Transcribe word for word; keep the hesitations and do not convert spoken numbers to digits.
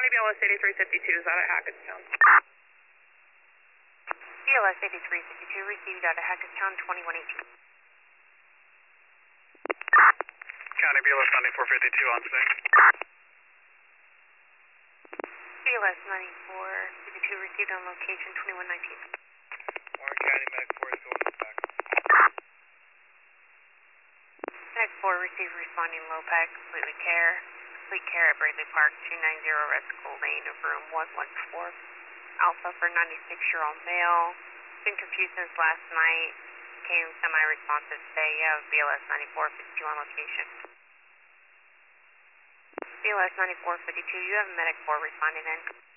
B L S eighty-three fifty-two is out at Hackettstown. B L S eighty-three fifty-two received out of Hackettstown twenty-one eighteen. County B L S ninety-four fifty-two on scene. B L S ninety-four fifty-two received on location twenty-one nineteen. Warren County Medic four is going back. Medic four received responding low pack, completely care. Complete care at Bradley Park, two ninety Resical Lane of room one one four. Alpha for ninety-six-year-old male. Been confused since last night. Came semi-responsive today. You have B L S ninety-four fifty-two on location. B L S ninety-four fifty-two, you have Medic four responding in.